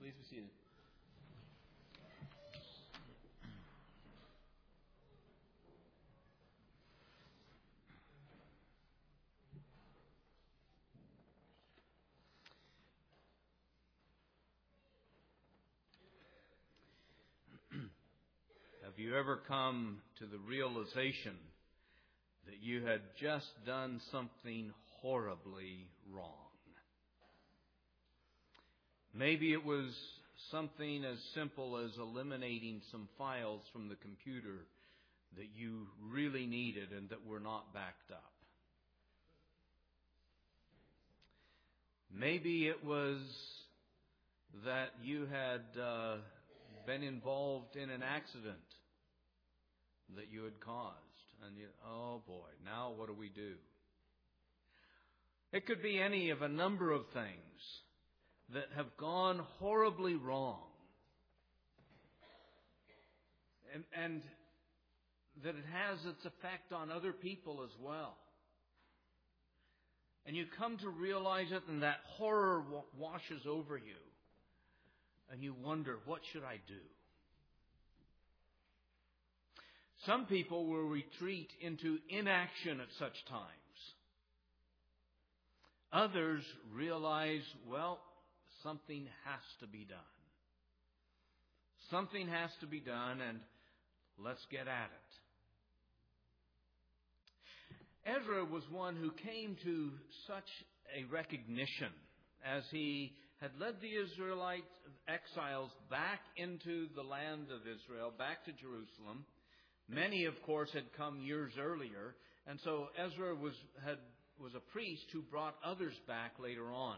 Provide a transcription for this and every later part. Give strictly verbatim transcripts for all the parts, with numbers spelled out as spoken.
Please be seated. Have you ever come to the realization that you had just done something horribly wrong? Maybe it was something as simple as eliminating some files from the computer that you really needed and that were not backed up. Maybe it was that you had uh, been involved in an accident that you had caused. And you, oh boy, now what do we do? It could be any of a number of things that have gone horribly wrong. And, and that it has its effect on other people as well. And you come to realize it, and that horror wa- washes over you. And you wonder, what should I do? Some people will retreat into inaction at such times. Others realize, well, something has to be done. Something has to be done, and let's get at it. Ezra was one who came to such a recognition as he had led the Israelite exiles back into the land of Israel, back to Jerusalem. Many, of course, had come years earlier, and so Ezra was had was a priest who brought others back later on.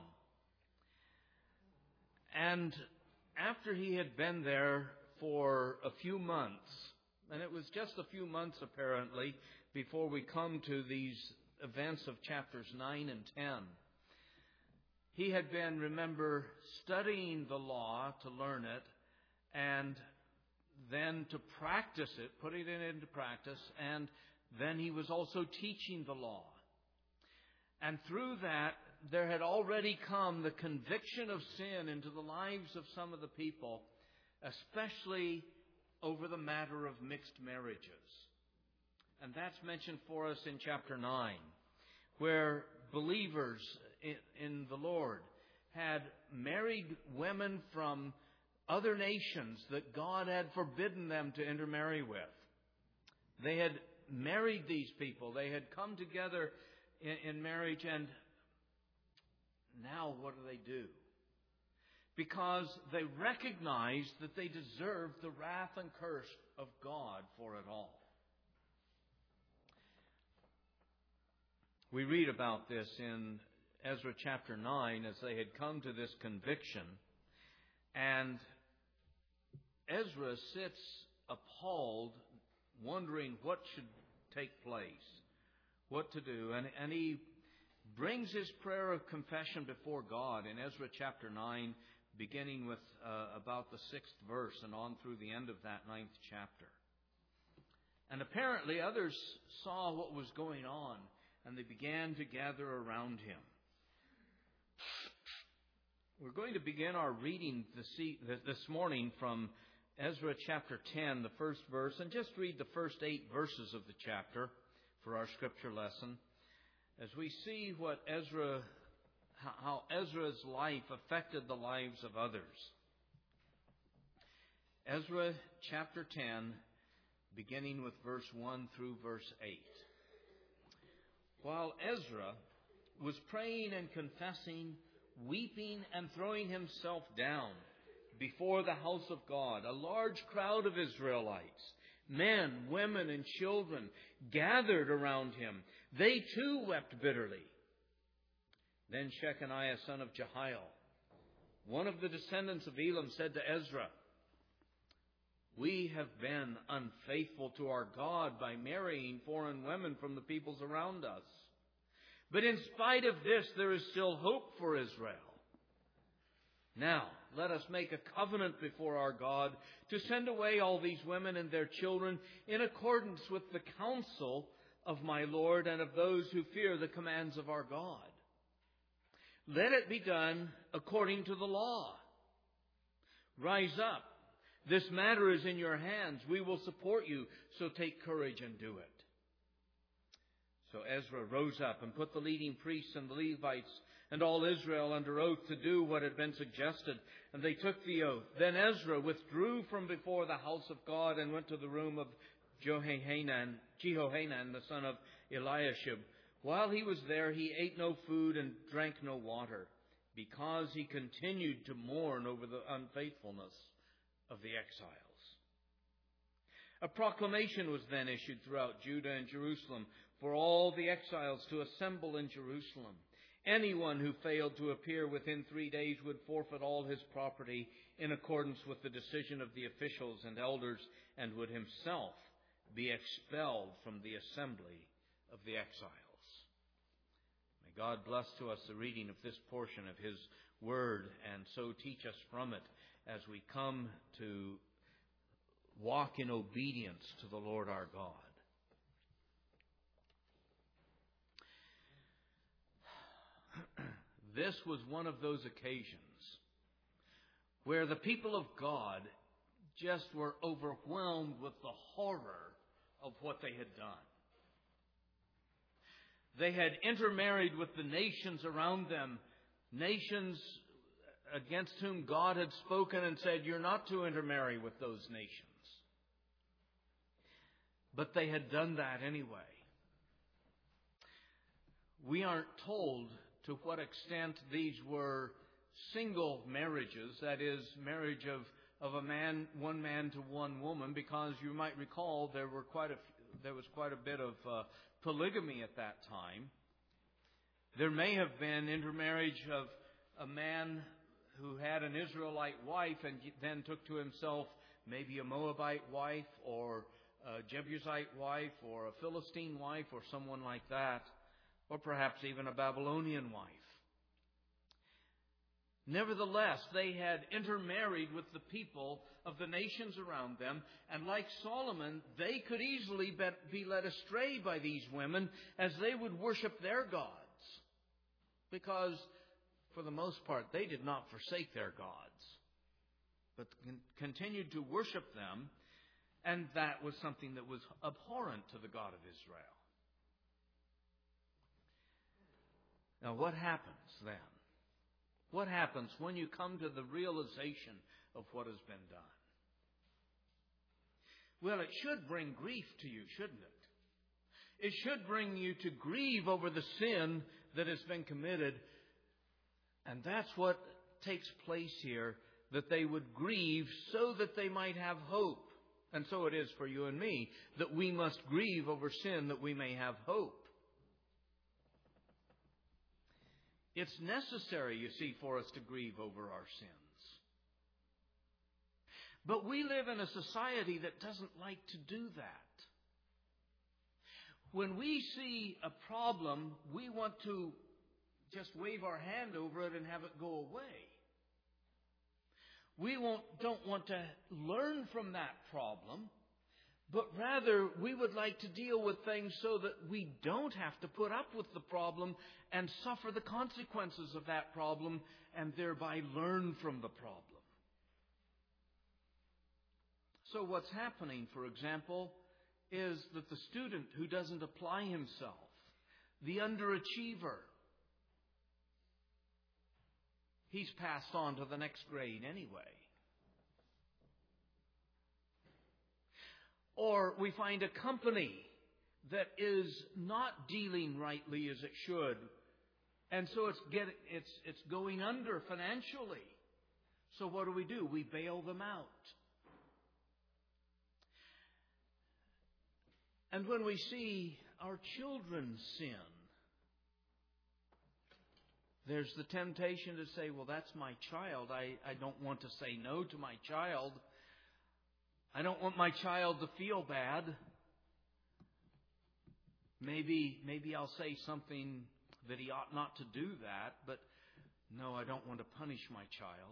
And after he had been there for a few months, and it was just a few months apparently before we come to these events of chapters nine and ten, he had been, remember, studying the law to learn it, and then to practice it, putting it into practice, and then he was also teaching the law. And through that, there had already come the conviction of sin into the lives of some of the people, especially over the matter of mixed marriages. And that's mentioned for us in chapter nine, where believers in the Lord had married women from other nations that God had forbidden them to intermarry with. They had married these people. They had come together in, in marriage, and now what do they do? Because they recognized that they deserved the wrath and curse of God for it all. We read about this in Ezra chapter nine as they had come to this conviction. And Ezra sits appalled, wondering what should take place, what to do. And, and he brings his prayer of confession before God in Ezra chapter nine, beginning with uh, about the sixth verse and on through the end of that ninth chapter. And apparently others saw what was going on, and they began to gather around him. We're going to begin our reading this morning from Ezra chapter ten, the first verse, and just read the first eight verses of the chapter for our scripture lesson, as we see what Ezra, how Ezra's life affected the lives of others. Ezra chapter ten, beginning with verse one through verse eight. While Ezra was praying and confessing, weeping and throwing himself down before the house of God, a large crowd of Israelites, men, women, and children, gathered around him. They too wept bitterly. Then Shechaniah, son of Jehiel, one of the descendants of Elam, said to Ezra, "We have been unfaithful to our God by marrying foreign women from the peoples around us. But in spite of this, there is still hope for Israel. Now, let us make a covenant before our God to send away all these women and their children in accordance with the counsel of my Lord and of those who fear the commands of our God. Let it be done according to the law. Rise up. This matter is in your hands. We will support you, so take courage and do it. So Ezra rose up and put the leading priests and the Levites and all Israel under oath to do what had been suggested, and they took the oath. Then Ezra withdrew from before the house of God and went to the room of Jehohanan, Jehohanan, the son of Eliashib. While he was there, he ate no food and drank no water, because he continued to mourn over the unfaithfulness of the exiles. A proclamation was then issued throughout Judah and Jerusalem for all the exiles to assemble in Jerusalem. Anyone who failed to appear within three days would forfeit all his property in accordance with the decision of the officials and elders, and would himself be expelled from the assembly of the exiles. May God bless to us the reading of this portion of His Word, and so teach us from it as we come to walk in obedience to the Lord our God. This was one of those occasions where the people of God just were overwhelmed with the horror of what they had done. They had intermarried with the nations around them, nations against whom God had spoken and said, "You're not to intermarry with those nations." But they had done that anyway. We aren't told to what extent these were single marriages, that is, marriage of, of a man, one man to one woman, because you might recall there were quite a there was quite a bit of uh, polygamy at that time. There may have been intermarriage of a man who had an Israelite wife and then took to himself maybe a Moabite wife or a Jebusite wife or a Philistine wife or someone like that, or perhaps even a Babylonian wife. Nevertheless, they had intermarried with the people of the nations around them, and like Solomon, they could easily be led astray by these women as they would worship their gods, because for the most part they did not forsake their gods, but continued to worship them, and that was something that was abhorrent to the God of Israel. Now, what happens then? What happens when you come to the realization of what has been done? Well, it should bring grief to you, shouldn't it? It should bring you to grieve over the sin that has been committed. And that's what takes place here, that they would grieve so that they might have hope. And so it is for you and me, that we must grieve over sin that we may have hope. It's necessary, you see, for us to grieve over our sins. But we live in a society that doesn't like to do that. When we see a problem, we want to just wave our hand over it and have it go away. We won't, don't want to learn from that problem, but rather we would like to deal with things so that we don't have to put up with the problem and suffer the consequences of that problem and thereby learn from the problem. So what's happening, for example, is that the student who doesn't apply himself, the underachiever, he's passed on to the next grade anyway. Or we find a company that is not dealing rightly as it should, and so it's get, it's it's going under financially. So what do we do? We bail them out. And when we see our children sin, there's the temptation to say, well, that's my child. I, I don't want to say no to my child. I don't want my child to feel bad. Maybe, maybe I'll say something that he ought not to do that, but no, I don't want to punish my child.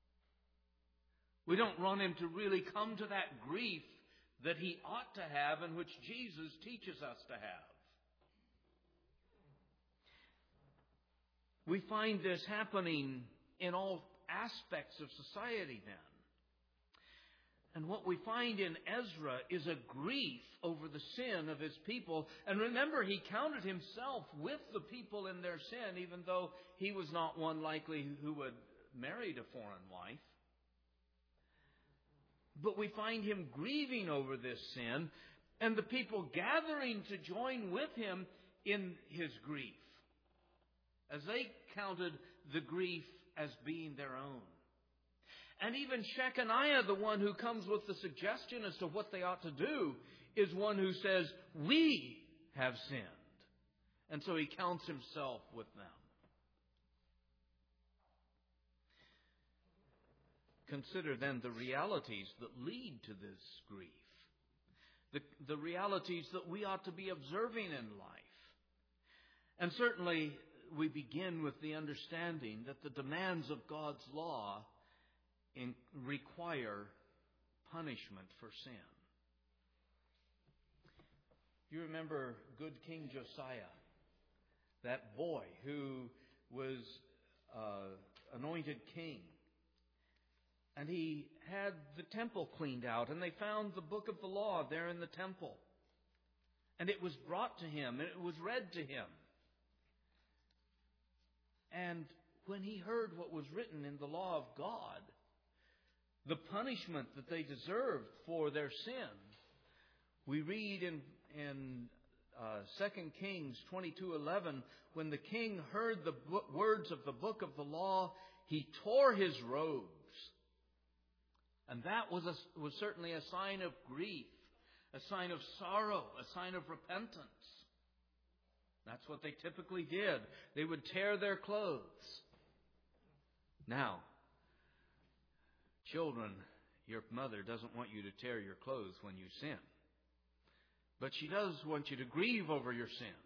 We don't want him to really come to that grief that he ought to have and which Jesus teaches us to have. We find this happening in all aspects of society then. And what we find in Ezra is a grief over the sin of his people. And remember, he counted himself with the people in their sin, even though he was not one likely who had married a foreign wife. But we find him grieving over this sin, and the people gathering to join with him in his grief, as they counted the grief as being their own. And even Shechaniah, the one who comes with the suggestion as to what they ought to do, is one who says, we have sinned. And so he counts himself with them. Consider then the realities that lead to this grief. The, the realities that we ought to be observing in life. And certainly we begin with the understanding that the demands of God's law in, require punishment for sin. You remember good King Josiah, that boy who was uh, anointed king. And he had the temple cleaned out, and they found the book of the law there in the temple. And it was brought to him, and it was read to him. And when he heard what was written in the law of God, the punishment that they deserved for their sin, we read in, in uh, Second Kings twenty-two eleven, when the king heard the bo- words of the book of the law, he tore his robes. And that was, a, was certainly a sign of grief, a sign of sorrow, a sign of repentance. That's what they typically did. They would tear their clothes. Now, children, your mother doesn't want you to tear your clothes when you sin. But she does want you to grieve over your sins.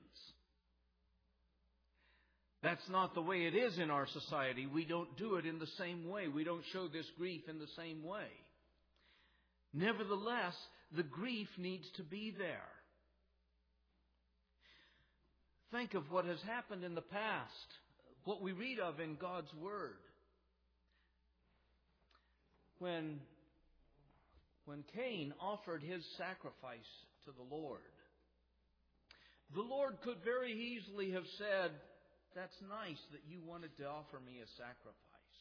That's not the way it is in our society. We don't do it in the same way. We don't show this grief in the same way. Nevertheless, the grief needs to be there. Think of what has happened in the past, what we read of in God's Word. When, when Cain offered his sacrifice to the Lord, the Lord could very easily have said, "That's nice that you wanted to offer me a sacrifice.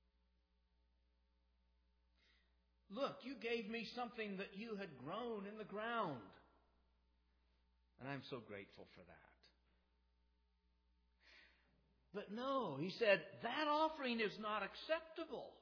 Look, you gave me something that you had grown in the ground. And I'm so grateful for that." But no, he said, that offering is not acceptable.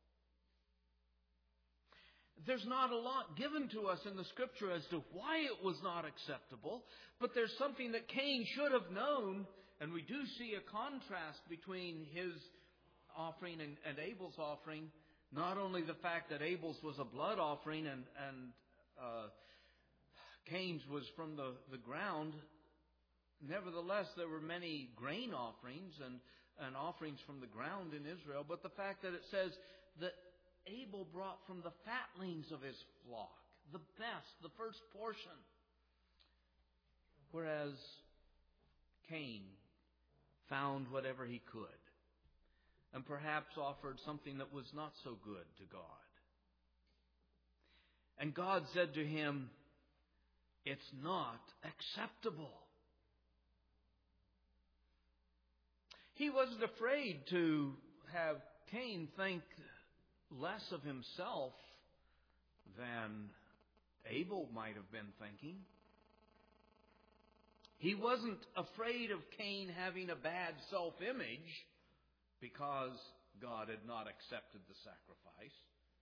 There's not a lot given to us in the Scripture as to why it was not acceptable, but there's something that Cain should have known. And we do see a contrast between his offering and, and Abel's offering. Not only the fact that Abel's was a blood offering and, and uh, Cain's was from the, the ground. Nevertheless, there were many grain offerings and, and offerings from the ground in Israel. But the fact that it says that Abel brought from the fatlings of his flock, the best, the first portion. Whereas Cain found whatever he could, and perhaps offered something that was not so good to God. And God said to him, "It's not acceptable." He wasn't afraid to have Cain think less of himself than Abel might have been thinking. He wasn't afraid of Cain having a bad self-image because God had not accepted the sacrifice.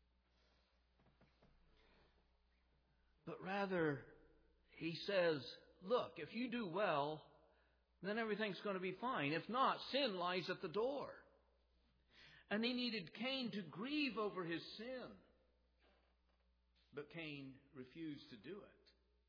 But rather, he says, look, if you do well, then everything's going to be fine. If not, sin lies at the door. And he needed Cain to grieve over his sin. But Cain refused to do it.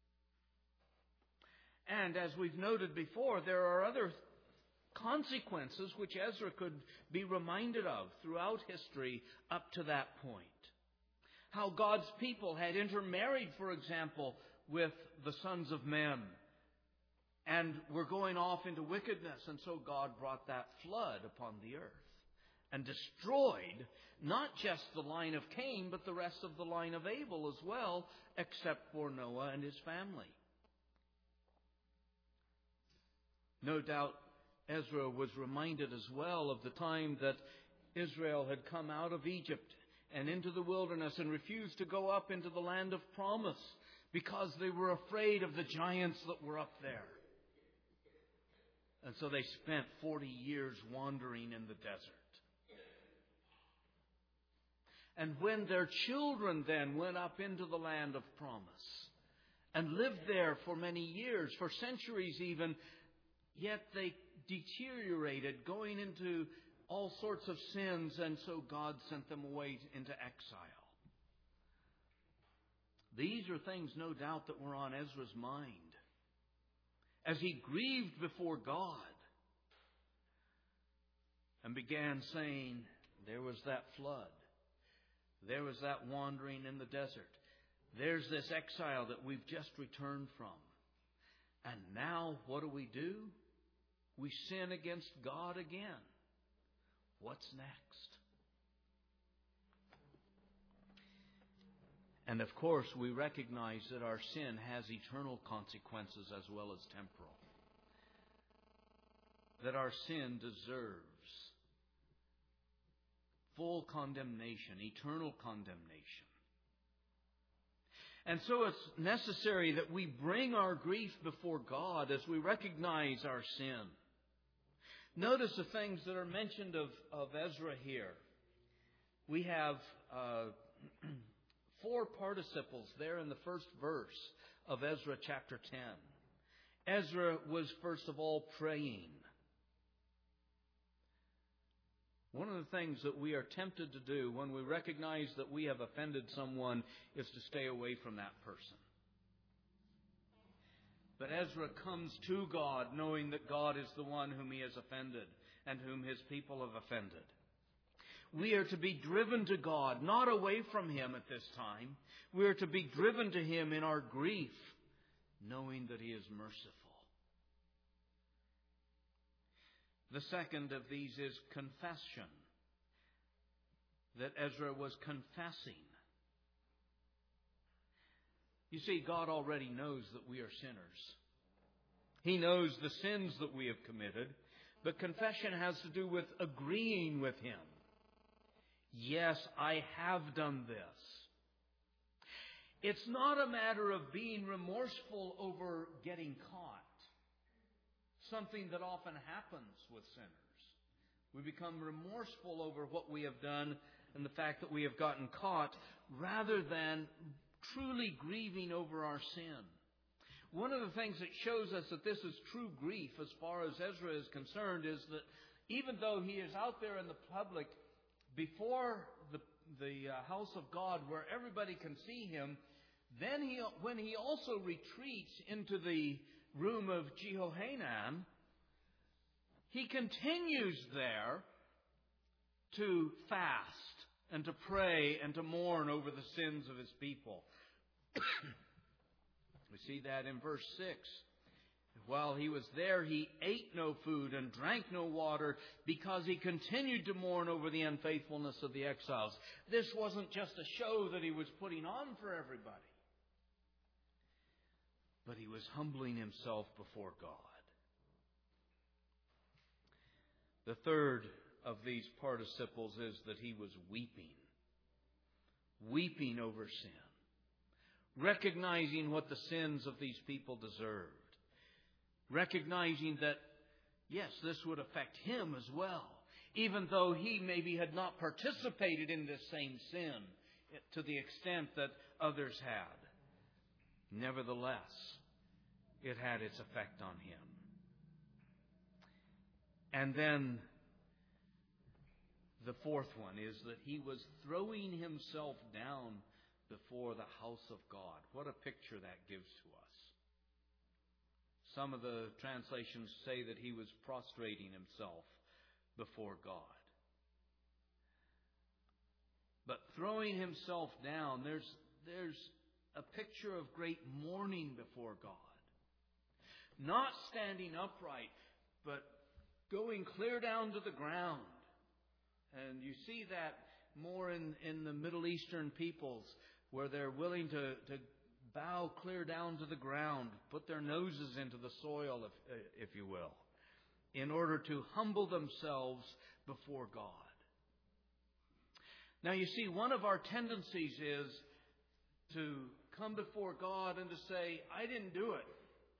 And as we've noted before, there are other consequences which Ezra could be reminded of throughout history up to that point. How God's people had intermarried, for example, with the sons of men and were going off into wickedness. And so God brought that flood upon the earth. and destroyed not just the line of Cain, but the rest of the line of Abel as well, except for Noah and his family. No doubt Ezra was reminded as well of the time that Israel had come out of Egypt and into the wilderness and refused to go up into the land of promise because they were afraid of the giants that were up there. And so they spent forty years wandering in the desert. And when their children then went up into the land of promise and lived there for many years, for centuries even, yet they deteriorated, going into all sorts of sins, and so God sent them away into exile. These are things, no doubt, that were on Ezra's mind as he grieved before God and began saying, there was that flood. There was that wandering in the desert. There's this exile that we've just returned from. And now what do we do? We sin against God again. What's next? And of course, we recognize that our sin has eternal consequences as well as temporal. That our sin deserves full condemnation, eternal condemnation. And so it's necessary that we bring our grief before God as we recognize our sin. Notice the things that are mentioned of, of Ezra here. We have uh, four participles there in the first verse of Ezra chapter ten. Ezra was first of all praying. One of the things that we are tempted to do when we recognize that we have offended someone is to stay away from that person. But Ezra comes to God knowing that God is the one whom he has offended and whom his people have offended. We are to be driven to God, not away from him at this time. We are to be driven to him in our grief, knowing that he is merciful. The second of these is confession. That Ezra was confessing. You see, God already knows that we are sinners. He knows the sins that we have committed. But confession has to do with agreeing with him. Yes, I have done this. It's not a matter of being remorseful over getting caught. Something that often happens with sinners. We become remorseful over what we have done and the fact that we have gotten caught, rather than truly grieving over our sin. One of the things that shows us that this is true grief as far as Ezra is concerned is that even though he is out there in the public before the, the uh, house of God where everybody can see him, then he, when he also retreats into the room of Jehohanan, he continues there to fast and to pray and to mourn over the sins of his people. We see that in verse six. While he was there, he ate no food and drank no water because he continued to mourn over the unfaithfulness of the exiles. This wasn't just a show that he was putting on for everybody, but he was humbling himself before God. The third of these participles is that he was weeping. Weeping over sin. Recognizing what the sins of these people deserved. Recognizing that, yes, this would affect him as well. Even though he maybe had not participated in this same sin to the extent that others had. Nevertheless, it had its effect on him. And then the fourth one is that he was throwing himself down before the house of God. What a picture that gives to us. Some of the translations say that he was prostrating himself before God. But throwing himself down, there's, there's a picture of great mourning before God. Not standing upright, but going clear down to the ground And you see that more in, in the Middle Eastern peoples, where they're willing to, to bow clear down to the ground, put their noses into the soil, if, if you will, in order to humble themselves before God. Now you see, one of our tendencies is to come before God and to say, I didn't do it.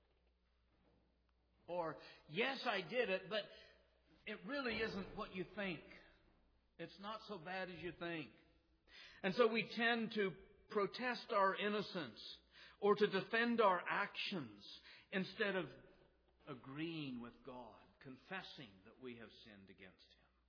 Or, yes, I did it, but it really isn't what you think. It's not so bad as you think. And so we tend to protest our innocence or to defend our actions instead of agreeing with God, confessing that we have sinned against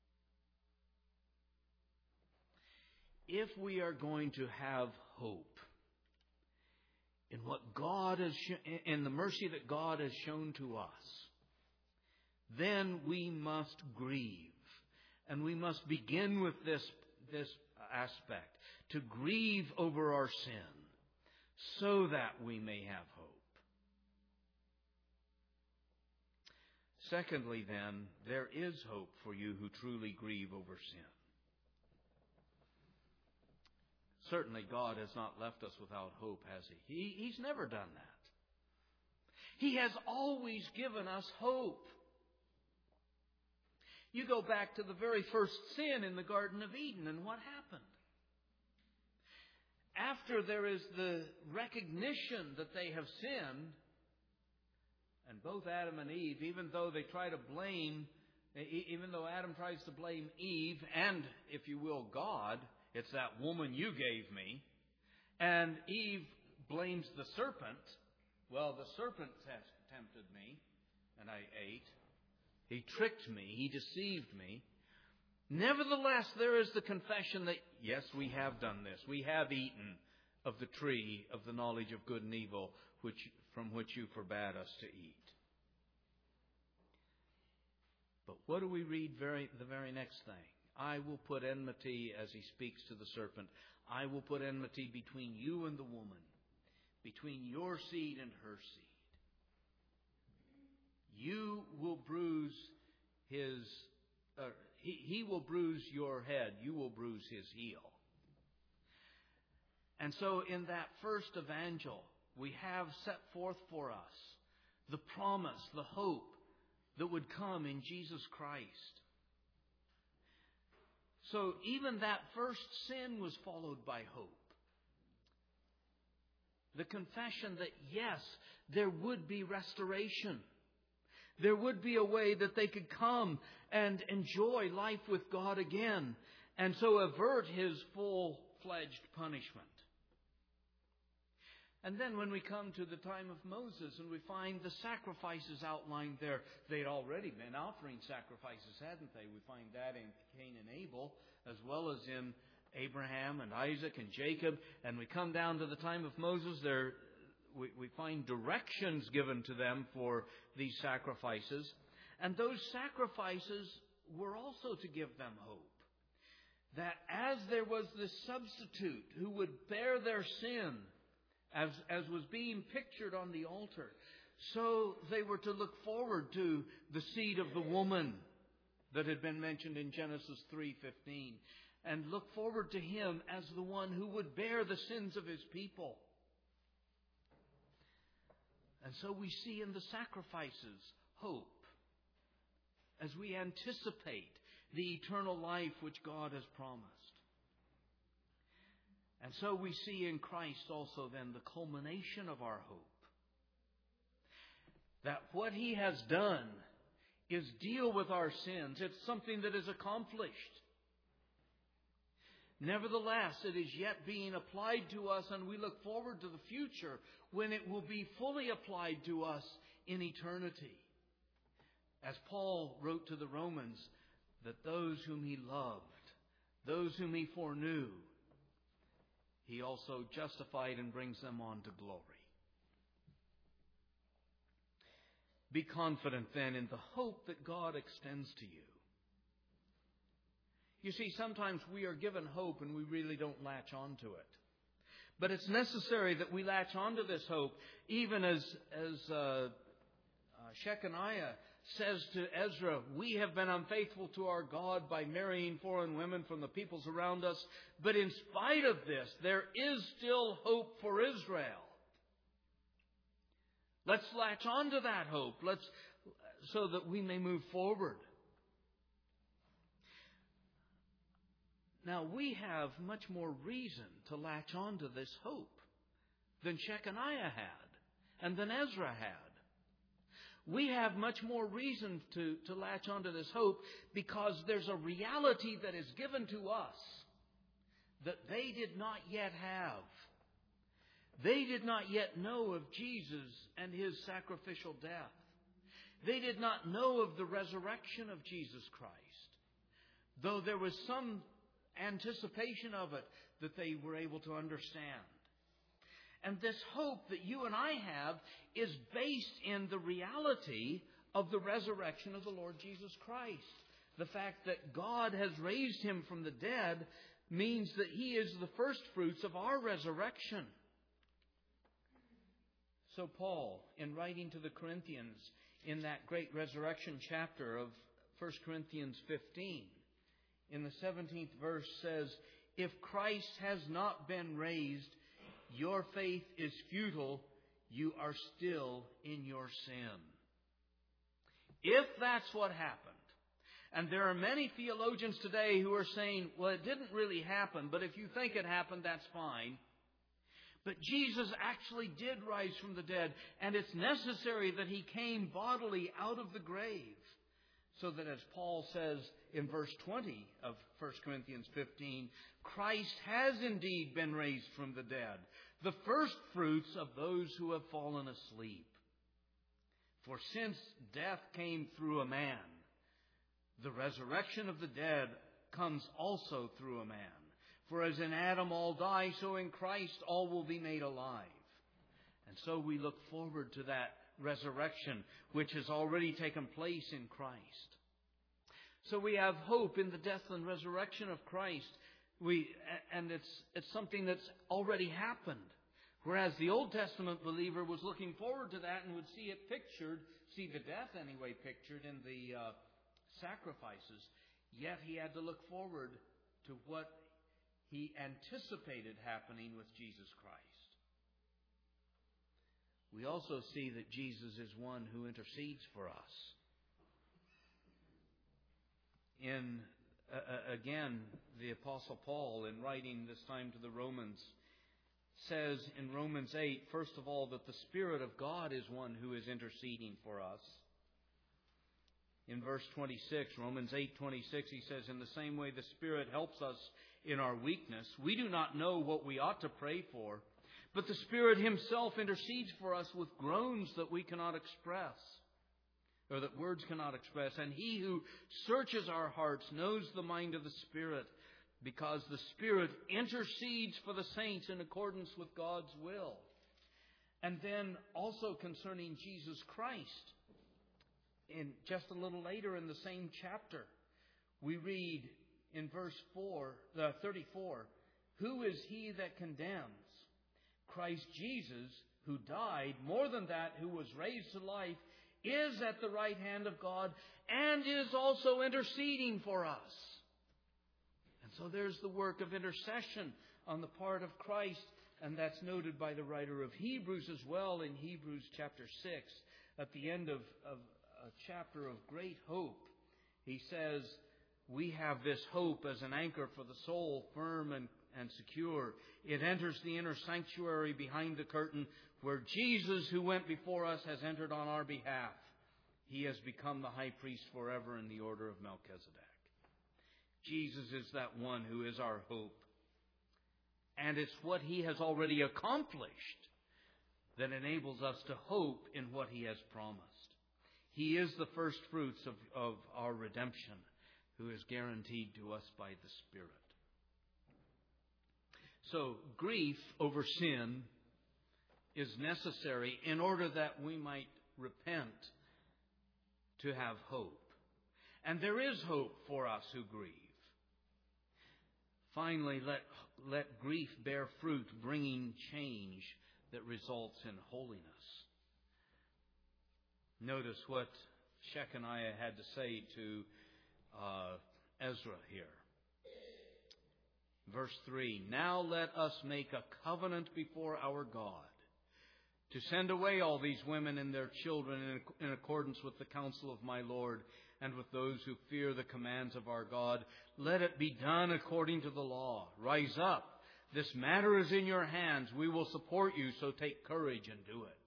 Him. If we are going to have hope in what God has, in the mercy that God has shown to us, then we must grieve. And we must begin with this, this aspect, to grieve over our sin, so that we may have hope. Secondly, then, there is hope for you who truly grieve over sin. Certainly, God has not left us without hope, has He? he? He's never done that. He has always given us hope. You go back to the very first sin in the Garden of Eden, and what happened? After there is the recognition that they have sinned, and both Adam and Eve, even though they try to blame, even though Adam tries to blame Eve, and, if you will, God, it's that woman you gave me, and Eve blames the serpent. Well, the serpent tempted me, and I ate. He tricked me. He deceived me. Nevertheless, there is the confession that, yes, we have done this. We have eaten of the tree of the knowledge of good and evil, which from which you forbade us to eat. But what do we read very the very next thing? I will put enmity, as he speaks to the serpent, I will put enmity between you and the woman, between your seed and her seed. You will bruise his, uh, he, he will bruise your head. You will bruise his heel. And so in that first evangel, we have set forth for us the promise, the hope that would come in Jesus Christ. So even that first sin was followed by hope. The confession that, yes, there would be restoration. There would be a way that they could come and enjoy life with God again, and so avert His full-fledged punishment. And then when we come to the time of Moses and we find the sacrifices outlined there, they'd already been offering sacrifices, hadn't they? We find that in Cain and Abel, as well as in Abraham and Isaac and Jacob. And we come down to the time of Moses, there we, we find directions given to them for these sacrifices. And those sacrifices were also to give them hope. That as there was this substitute who would bear their sin, As, as was being pictured on the altar, so they were to look forward to the seed of the woman that had been mentioned in Genesis three fifteen, and look forward to Him as the one who would bear the sins of His people. And so we see in the sacrifices hope as we anticipate the eternal life which God has promised. And so we see in Christ also then the culmination of our hope. That what He has done is deal with our sins. It's something that is accomplished. Nevertheless, it is yet being applied to us, and we look forward to the future when it will be fully applied to us in eternity. As Paul wrote to the Romans, that those whom He loved, those whom He foreknew, He also justified and brings them on to glory. Be confident then in the hope that God extends to you. You see, sometimes we are given hope and we really don't latch on to it. But it's necessary that we latch on to this hope, even as, as uh, uh, Shechaniah says to Ezra, we have been unfaithful to our God by marrying foreign women from the peoples around us, but in spite of this, there is still hope for Israel. Let's latch on to that hope, let's, so that we may move forward. Now, we have much more reason to latch on to this hope than Shechaniah had and than Ezra had. We have much more reason to, to latch on to this hope because there's a reality that is given to us that they did not yet have. They did not yet know of Jesus and His sacrificial death. They did not know of the resurrection of Jesus Christ, though there was some anticipation of it that they were able to understand. And this hope that you and I have is based in the reality of the resurrection of the Lord Jesus Christ. The fact that God has raised Him from the dead means that He is the first fruits of our resurrection. So Paul, in writing to the Corinthians in that great resurrection chapter of First Corinthians fifteen, in the seventeenth verse says, if Christ has not been raised, your faith is futile, you are still in your sin. If that's what happened, and there are many theologians today who are saying, well, it didn't really happen, but if you think it happened, that's fine. But Jesus actually did rise from the dead, and it's necessary that He came bodily out of the grave. So that, as Paul says in verse twenty of First Corinthians fifteen, Christ has indeed been raised from the dead, the first fruits of those who have fallen asleep. For since death came through a man, the resurrection of the dead comes also through a man. For as in Adam all die, so in Christ all will be made alive. And so we look forward to that resurrection, which has already taken place in Christ. So we have hope in the death and resurrection of Christ. We, and it's, it's something that's already happened. Whereas the Old Testament believer was looking forward to that and would see it pictured, see the death anyway pictured in the uh, sacrifices. Yet he had to look forward to what he anticipated happening with Jesus Christ. We also see that Jesus is one who intercedes for us. In uh, again, the Apostle Paul, in writing this time to the Romans, says in Romans eight, first of all, that the Spirit of God is one who is interceding for us. In verse twenty-six, Romans eight twenty-six, he says, in the same way the Spirit helps us in our weakness. We do not know what we ought to pray for, but the Spirit Himself intercedes for us with groans that we cannot express, or that words cannot express. And He who searches our hearts knows the mind of the Spirit, because the Spirit intercedes for the saints in accordance with God's will. And then also concerning Jesus Christ, in just a little later in the same chapter, we read in verse four, uh, thirty-four, who is he that condemns? Christ Jesus, who died, more than that, who was raised to life, is at the right hand of God and is also interceding for us. And so there's the work of intercession on the part of Christ, and that's noted by the writer of Hebrews as well in Hebrews chapter six, at the end of, of a chapter of great hope. He says, we have this hope as an anchor for the soul, firm and, and secure. It enters the inner sanctuary behind the curtain, where Jesus, who went before us, has entered on our behalf. He has become the high priest forever in the order of Melchizedek. Jesus is that one who is our hope. And it's what He has already accomplished that enables us to hope in what He has promised. He is the first fruits of, of our redemption, who is guaranteed to us by the Spirit. So grief over sin is necessary in order that we might repent to have hope. And there is hope for us who grieve. Finally, let, let grief bear fruit, bringing change that results in holiness. Notice what Shechaniah had to say to uh, Ezra here. Verse three, now let us make a covenant before our God to send away all these women and their children in accordance with the counsel of my Lord and with those who fear the commands of our God. Let it be done according to the law. Rise up. This matter is in your hands. We will support you, so take courage and do it.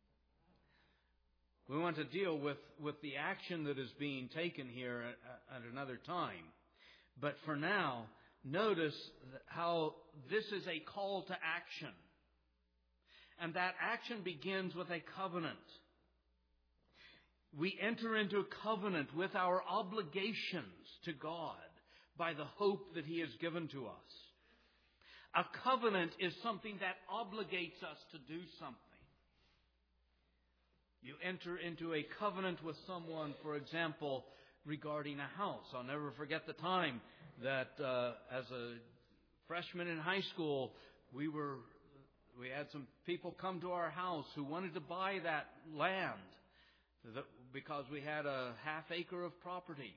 We want to deal with, with the action that is being taken here at, at another time. But for now, notice how this is a call to action. And that action begins with a covenant. We enter into a covenant with our obligations to God by the hope that He has given to us. A covenant is something that obligates us to do something. You enter into a covenant with someone, for example, regarding a house. I'll never forget the time that uh, as a freshman in high school, we were we had some people come to our house who wanted to buy that land because we had a half acre of property.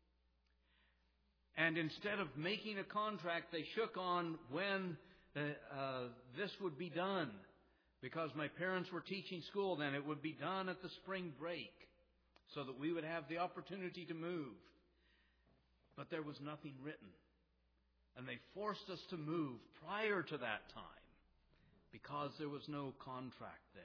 And instead of making a contract, they shook on when uh, uh, this would be done. Because my parents were teaching school then, it would be done at the spring break so that we would have the opportunity to move. But there was nothing written. And they forced us to move prior to that time because there was no contract there.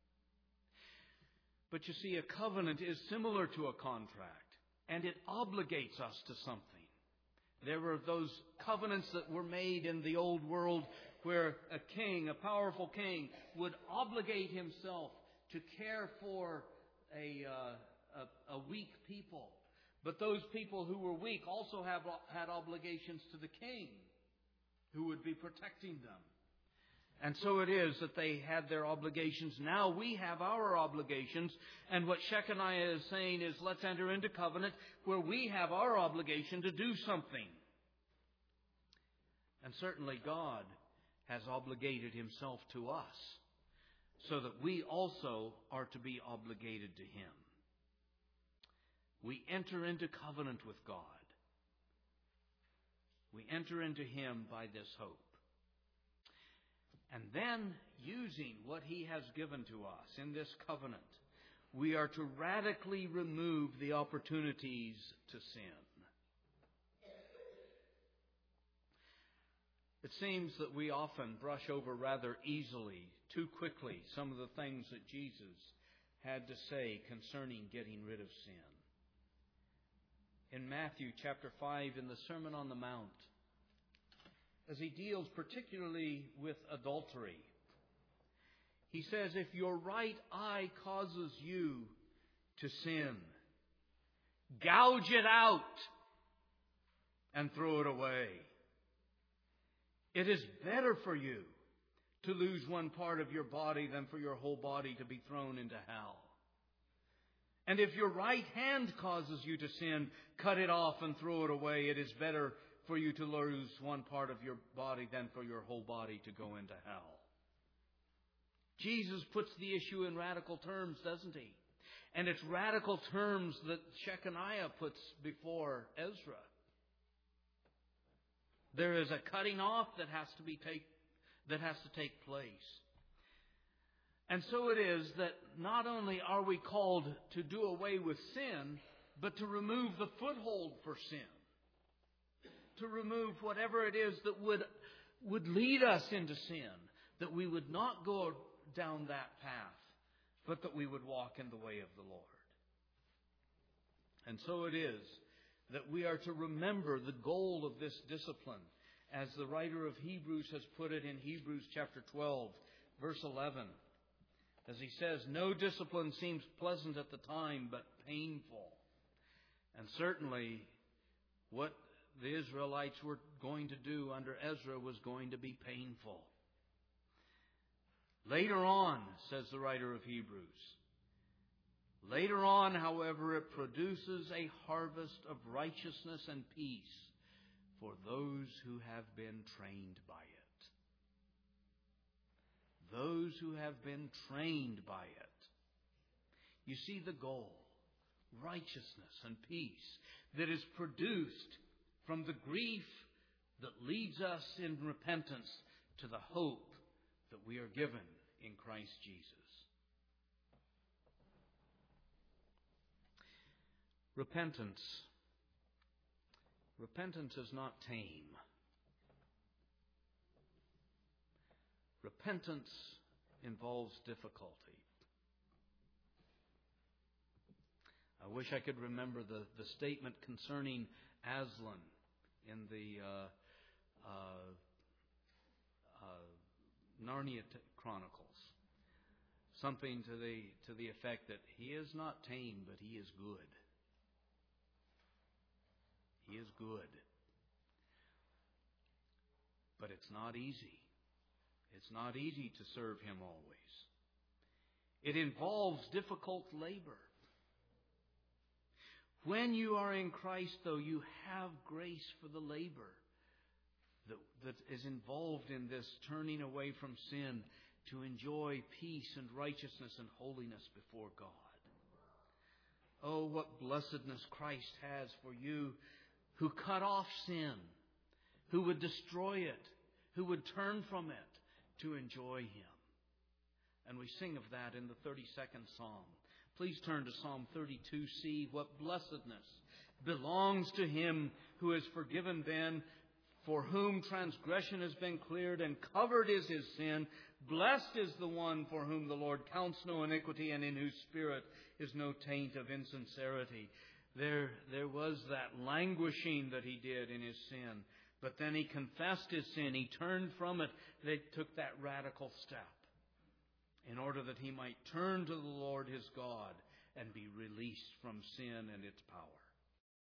But you see, a covenant is similar to a contract, and it obligates us to something. There were those covenants that were made in the old world where a king, a powerful king, would obligate himself to care for a, uh, a, a weak people. But those people who were weak also have, had obligations to the king, who would be protecting them. And so it is that they had their obligations. Now we have our obligations. And what Shechaniah is saying is, let's enter into covenant where we have our obligation to do something. And certainly God has obligated Himself to us so that we also are to be obligated to Him. We enter into covenant with God. We enter into Him by this hope. And then, using what He has given to us in this covenant, we are to radically remove the opportunities to sin. It seems that we often brush over rather easily, too quickly, some of the things that Jesus had to say concerning getting rid of sin. In Matthew chapter five, in the Sermon on the Mount, as He deals particularly with adultery, He says, if your right eye causes you to sin, gouge it out and throw it away. It is better for you to lose one part of your body than for your whole body to be thrown into hell. And if your right hand causes you to sin, cut it off and throw it away. It is better for you to lose one part of your body than for your whole body to go into hell. Jesus puts the issue in radical terms, doesn't He? And it's radical terms that Shechaniah puts before Ezra. There is a cutting off that has to be take, that has to take place. And so it is that not only are we called to do away with sin, but to remove the foothold for sin. To remove whatever it is that would, would lead us into sin. That we would not go down that path, but that we would walk in the way of the Lord. And so it is that we are to remember the goal of this discipline, as the writer of Hebrews has put it in Hebrews chapter twelve, verse eleven. As he says, no discipline seems pleasant at the time, but painful. And certainly what the Israelites were going to do under Ezra was going to be painful. Later on, says the writer of Hebrews, later on, however, it produces a harvest of righteousness and peace for those who have been trained by it. Those who have been trained by it. You see the goal. righteousness and peace that is produced from the grief that leads us in repentance to the hope that we are given in Christ Jesus. Repentance. Repentance is not tame. Repentance involves difficulty. I wish I could remember the, the statement concerning Aslan in the uh, uh, uh, Narnia Chronicles. Something to the to the effect that he is not tame, but he is good. He is good. But it's not easy. It's not easy to serve Him always. It involves difficult labor. When you are in Christ, though, you have grace for the labor that, that is involved in this turning away from sin to enjoy peace and righteousness and holiness before God. Oh, what blessedness Christ has for you who cut off sin, who would destroy it, who would turn from it to enjoy Him. And we sing of that in the thirty-second Psalm. Please turn to Psalm thirty-two C. What blessedness belongs to him who has forgiven then, for whom transgression has been cleared, and covered is his sin. Blessed is the one for whom the Lord counts no iniquity, and in whose spirit is no taint of insincerity. There, there was that languishing that he did in his sin. But then he confessed his sin. He turned from it. They took that radical step in order that he might turn to the Lord his God and be released from sin and its power.